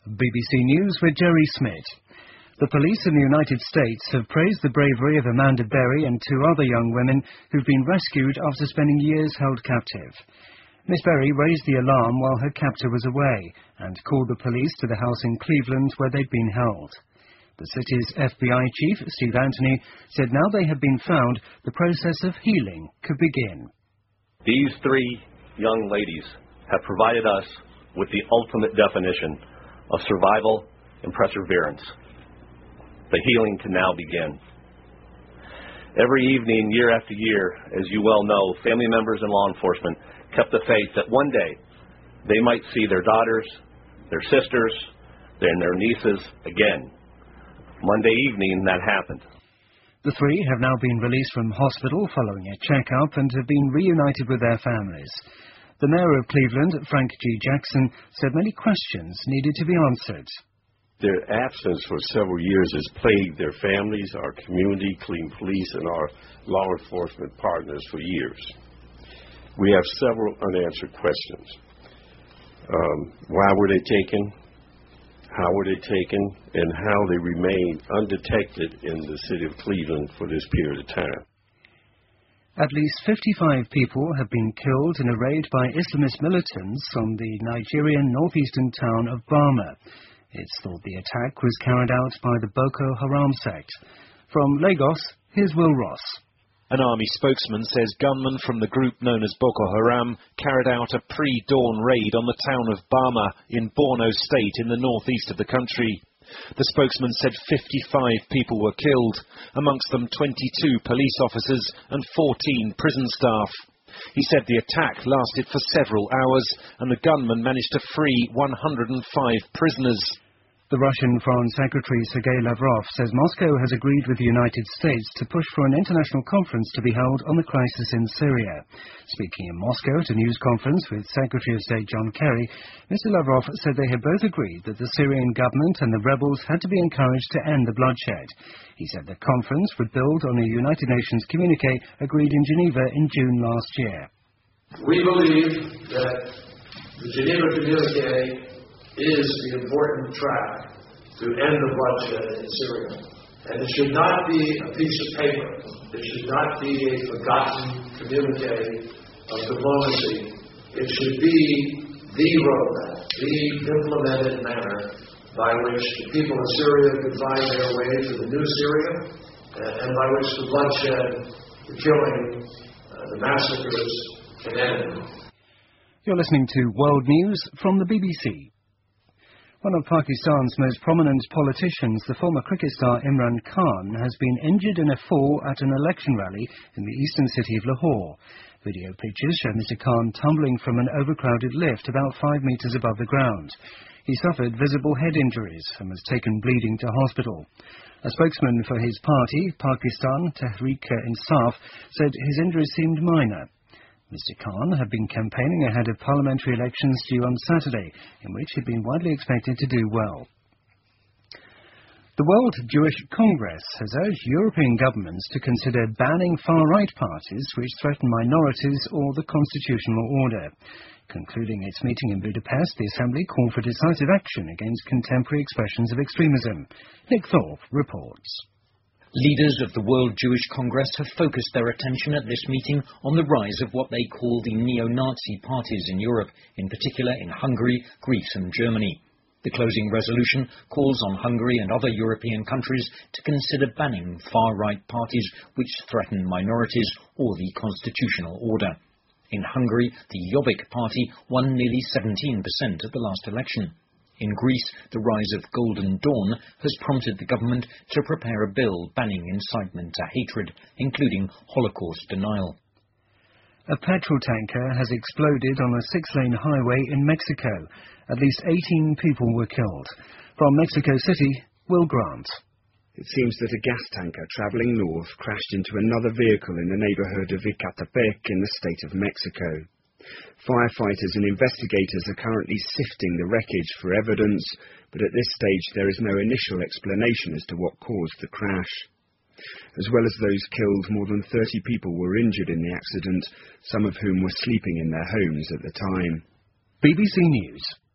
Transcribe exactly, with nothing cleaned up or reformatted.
B B C News with Jerry Smith. The police in the United States have praised the bravery of Amanda Berry and two other young women who've been rescued after spending years held captive. Miss Berry raised the alarm while her captor was away and called the police to the house in Cleveland where they'd been held. The city's F B I chief, Steve Anthony, said now they have been found, the process of healing could begin. These three young ladies have provided us with the ultimate definition of survival and perseverance. The healing can now begin. Every evening, year after year, as you well know, family members and law enforcement kept the faith that one day they might see their daughters, their sisters, and their nieces again. Monday evening, that happened. The three have now been released from hospital following a check-up and have been reunited with their families. The mayor of Cleveland, Frank G. Jackson, said many questions needed to be answered. Their absence for several years has plagued their families, our community, Cleveland Police, and our law enforcement partners for years. We have several unanswered questions. Um, why were they taken? How were they taken? And how they remained undetected in the city of Cleveland for this period of time. At least fifty-five people have been killed in a raid by Islamist militants on the Nigerian northeastern town of Bama. It's thought the attack was carried out by the Boko Haram sect. From Lagos, here's Will Ross. An army spokesman says gunmen from the group known as Boko Haram carried out a pre-dawn raid on the town of Bama in Borno State in the northeast of the country. The spokesman said fifty-five people were killed, amongst them twenty-two police officers and fourteen prison staff. He said the attack lasted for several hours and the gunmen managed to free one hundred five prisoners. The Russian Foreign Secretary Sergei Lavrov says Moscow has agreed with the United States to push for an international conference to be held on the crisis in Syria. Speaking in Moscow at a news conference with Secretary of State John Kerry, Mister Lavrov said they had both agreed that the Syrian government and the rebels had to be encouraged to end the bloodshed. He said the conference would build on a United Nations communique agreed in Geneva in June last year. We believe that the Geneva communique is the important track to end the bloodshed in Syria. And it should not be a piece of paper. It should not be a forgotten communique of diplomacy. It should be the roadmap, the implemented manner by which the people of Syria can find their way to the new Syria, and by which the bloodshed, the killing, uh, the massacres can end. You're listening to World News from the B B C. One of Pakistan's most prominent politicians, the former cricket star Imran Khan, has been injured in a fall at an election rally in the eastern city of Lahore. Video pictures show Mister Khan tumbling from an overcrowded lift about five metres above the ground. He suffered visible head injuries and was taken bleeding to hospital. A spokesman for his party, Pakistan Tehreek-e-Insaf, said his injuries seemed minor. Mister Khan had been campaigning ahead of parliamentary elections due on Saturday, in which he'd been widely expected to do well. The World Jewish Congress has urged European governments to consider banning far-right parties which threaten minorities or the constitutional order. Concluding its meeting in Budapest, the Assembly called for decisive action against contemporary expressions of extremism. Nick Thorpe reports. Leaders of the World Jewish Congress have focused their attention at this meeting on the rise of what they call the neo-Nazi parties in Europe, in particular in Hungary, Greece and Germany. The closing resolution calls on Hungary and other European countries to consider banning far-right parties which threaten minorities or the constitutional order. In Hungary, the Jobbik party won nearly seventeen percent at the last election. In Greece, the rise of Golden Dawn has prompted the government to prepare a bill banning incitement to hatred, including Holocaust denial. A petrol tanker has exploded on a six-lane highway in Mexico. At least eighteen people were killed. From Mexico City, Will Grant. It seems that a gas tanker travelling north crashed into another vehicle in the neighbourhood of Ecatepec in the state of Mexico. Firefighters and investigators are currently sifting the wreckage for evidence, but at this stage there is no initial explanation as to what caused the crash. As well as those killed, more than thirty people were injured in the accident, some of whom were sleeping in their homes at the time. B B C News.